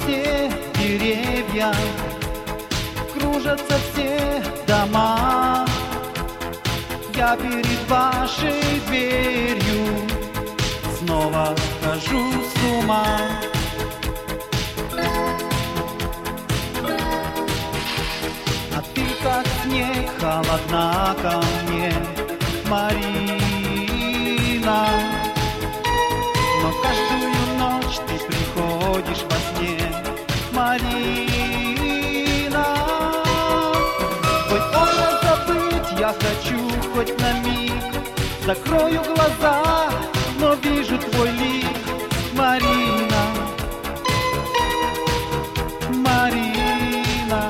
все деревья, кружатся все дома. Я перед вашей дверью снова хожу с ума. А ты как снег холодна ко мне, Марина. Но каждую ночь ты приходишь во сне, Марина. Твой образ забыть я хочу хоть на миг. Закрою глаза, но вижу твой лик, Марина. Марина.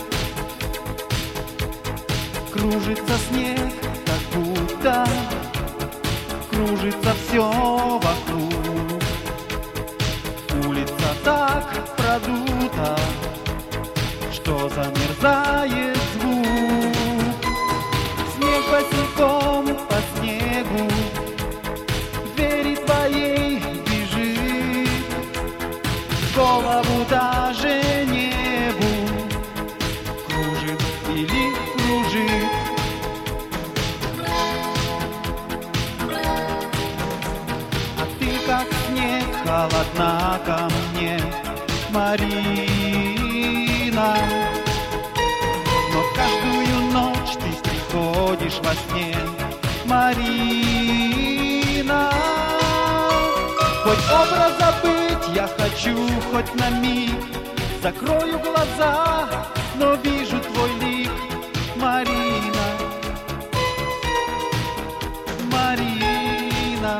Кружится снег, как будто кружится все вокруг. Улица так продута, что замерзает звук. Снег босиком по снегу к двери твоей бежит, голову даже небу кружит или кружит. А ты как снег холодна ко мне, Марина. Но каждую ночь ты приходишь во сне, Марина. Хоть образ забыть я хочу хоть на миг. Закрою глаза, но вижу твой лик, Марина. Марина.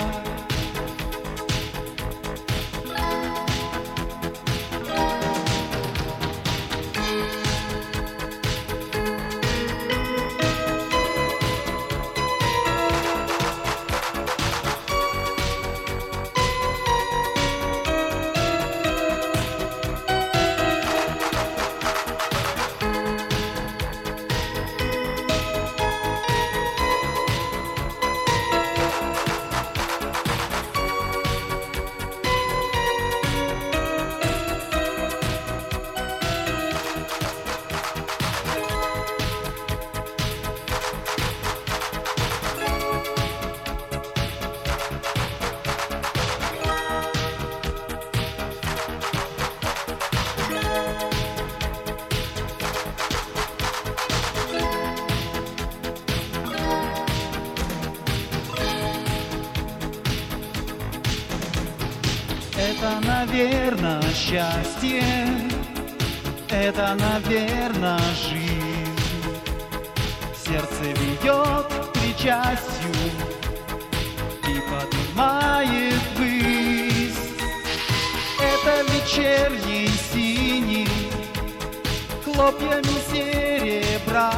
Это, наверное, счастье, это, наверное, жизнь. Сердце ведет к причастью и поднимает ввысь. Это вечерний синий хлопьями серебра.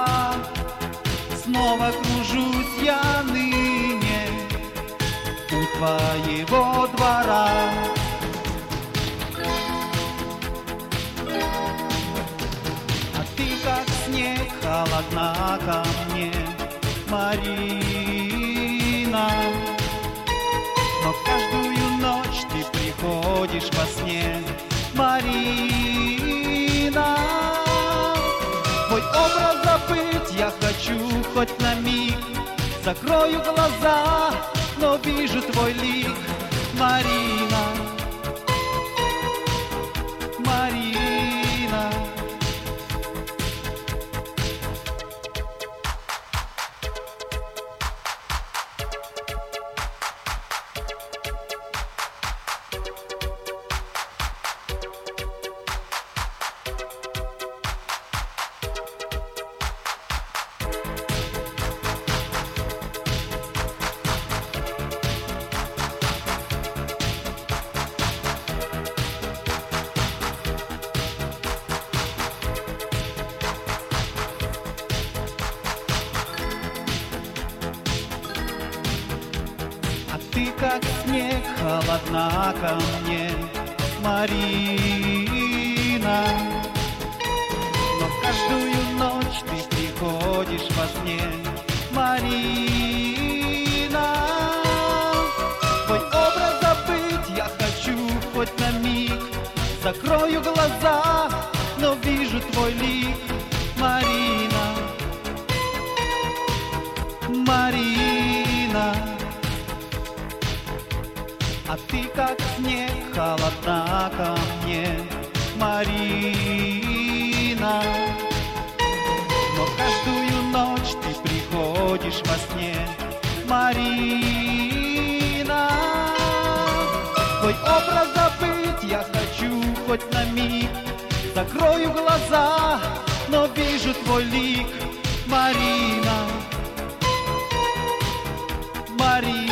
Снова кружусь я ныне у твоего двора. А ты как снег холодна ко мне, Марина. Но каждую ночь ты приходишь во сне, Марина. Твой образ забыть я хочу хоть на миг. Закрою глаза, но вижу твой лик, Марина. Марина. Ты как снег холодна ко мне, Марина. Но каждую ночь ты приходишь во сне, Марина. Твой образ забыть я хочу хоть на миг. Закрою глаза, но вижу твой лик, Марина, Марина. А ты как снег, холодна ко мне, Марина. Но каждую ночь ты приходишь во сне, Марина. Твой образ забыть я хочу хоть на миг. Закрою глаза, но вижу твой лик, Марина, Марина.